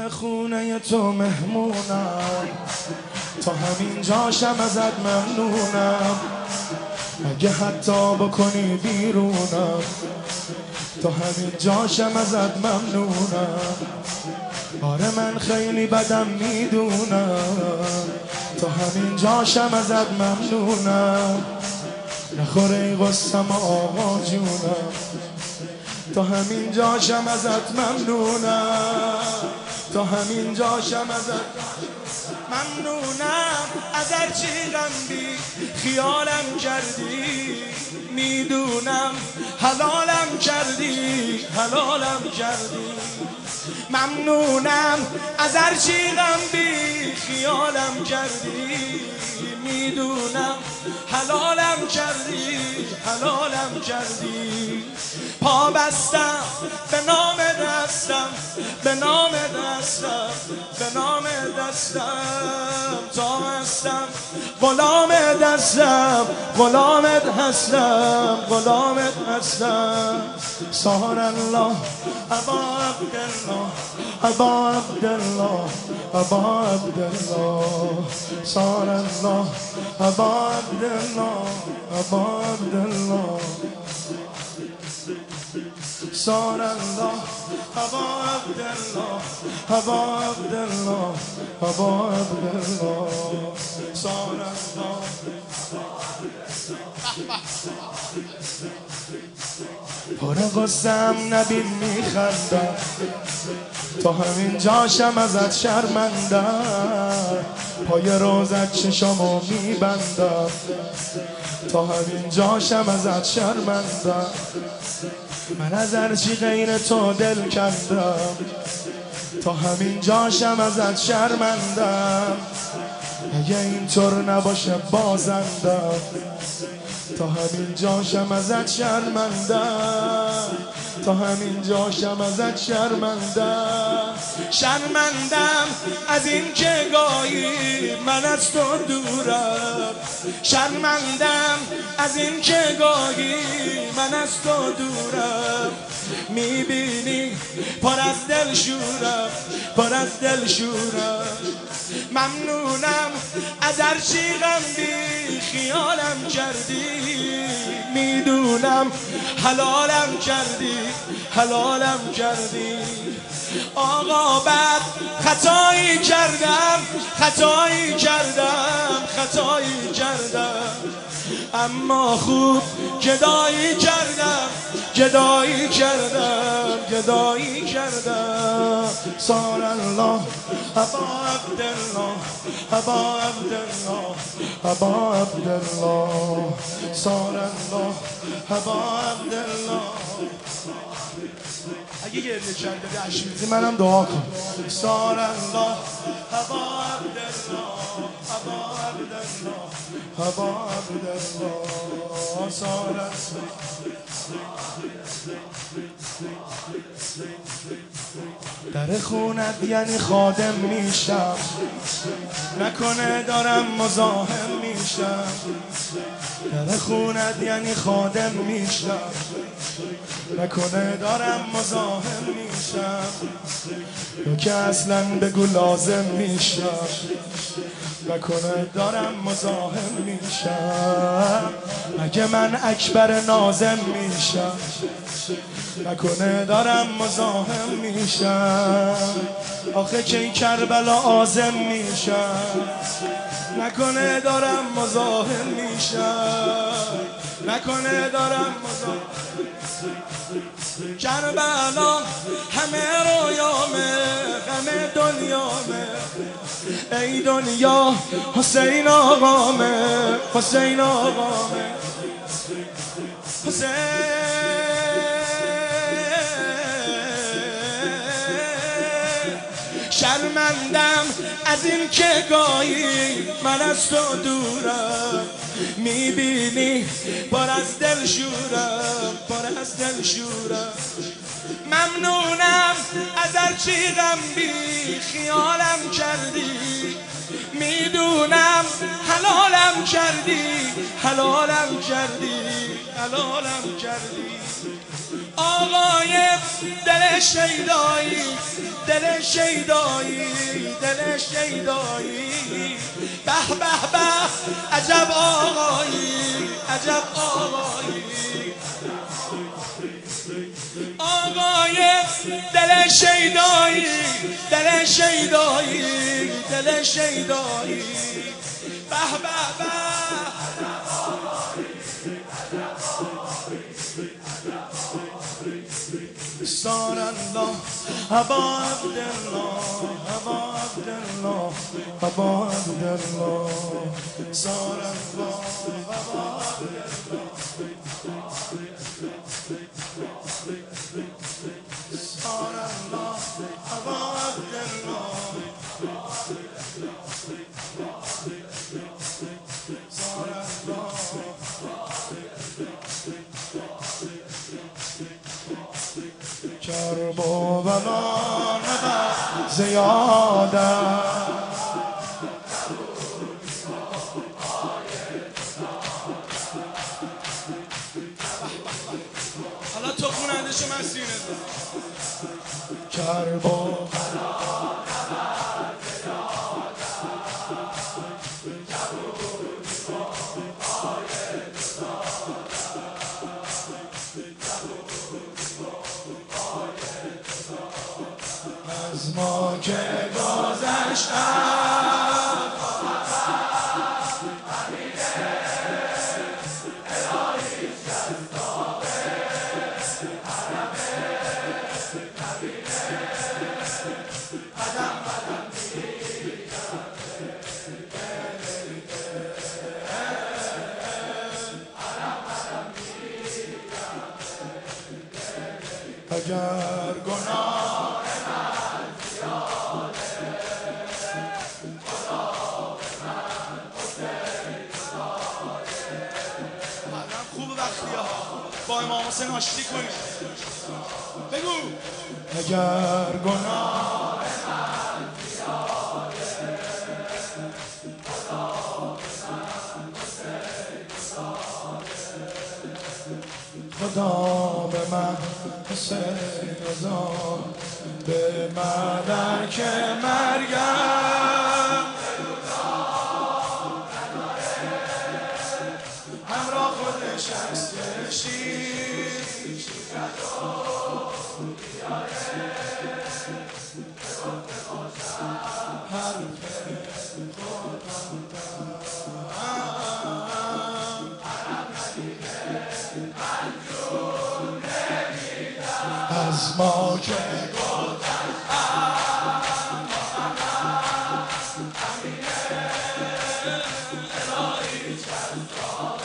در خونه تو مهمونم، تا همین جاشم ازت ممنونم. اگه حتی بکنی بیرونم، تا همین جاشم ازت ممنونم. آره من خیلی بدم میدونم، تا همین جاشم ازت ممنونم. نخوره ای غصم آقا جونم، تا همین جاشم ازت ممنونم. تا همین جاشم ازت ممنونم. از هرچی غم بی خیالم کردی، میدونم حلالم کردی، حلالم کردی. ممنونم از هرچی غم بی خیالم کردی، میدونم حلالم کردی، حلالم کردی. پا بستم به نام دستم، به نام دستم، به نام دستم. تا هستم غلام دستم، غلامت هستم، غلامت هستم. سبحان الله ابا عبدالله، ابا عبدالله، ابا عبدالله. سبحان الله ابا عبدالله، ابا عبدالله. سبحان الله ابا عبدالله، ابا عبدالله، ابا عبدالله. سبحان الله. پر غصه‌ام نبین میخندم، تا همین جاشم ازت شرمندم. پای روزت چشامو میبندم، تا همین جاشم ازت شرمندم. من از هرچی غیر تو دل کندم، تا همین جاشم ازت شرمندم. اگه اینطور نباشه بازندم، تا همین جاشم ازت شرمندم. تا همین جاشم ازت شرمندم. شرمندم از این که گاهی من از تو دورم. شرمندم از این که گاهی من از تو دورم. میبینی پر از دل شورم، پر از دل شورم. ممنونم از هرچی غم بی خیالم کردی، میدونم حلالم کردی، حلالم کردی. آقا بعد خطایی کردم، خطایی کردم، خطایی کردم. اما خوب گدایی کردم، گدایی کردم، گدایی کردم. سبحان الله ابا عبدالله، ابا عبدالله، ابا عبدالله. سبحان الله ابا عبدالله. اگه گریه کرده اشمیزی منم دعا کن. سبحان الله ابا عبدالله، ابا عبدالله، ابا عبدالله. سبحان الله. در خونت یعنی خادم میشم، نکنه دارم مزاحم میشم. در خونت یعنی خادم میشم، نکنه دارم مزاحم میشم. یا که اصلا بگو لازم میشم، نکنه دارم مزاحم میشم. اگه من اکبر نازم میشم، نکنه دارم مزاحم میشم. آخه که این کربلا عازم میشم، نکنه دارم مزاحم میشم، نکنه دارم مزاحم. کربلا همه رویامه، همه دنیامه. ای دنیا حسین آقامه، حسین آقامه، حسین. شرمندم از این که گاهی من از تو دورم. میبینی پر از دل شورم، پر از دل شورم. ممنونم از هرچی غم بی خیالم کردی، میدونم حلالم کردی، حلالم کردی، حلالم کردی. آقای دل شیدایی دل شیدایی دل شیدایی به به به عجب آقایی عجب آقایی آقای دل شیدایی دل شیدایی دل شیدایی به به به سار الله ابا عبدالله ابا عبدالله ابا عبدالله سار الله ابا عبدالله سار الله ابا عبدالله سار الله کرب و بلا نبر زیاده حالا تو خونندشو من سینه کرب و بلا نبر از ما که گذشتم اگر گناه من زیاده خدا به من حسین داده بعدم خوب وقتی ها با امام حسین آشتی کنید بگو اگر گناه من زیاده خدا به من حسین داده خدا به من حسین داد به ملک مرگم همراه خودش از کشید از ما که گذشتم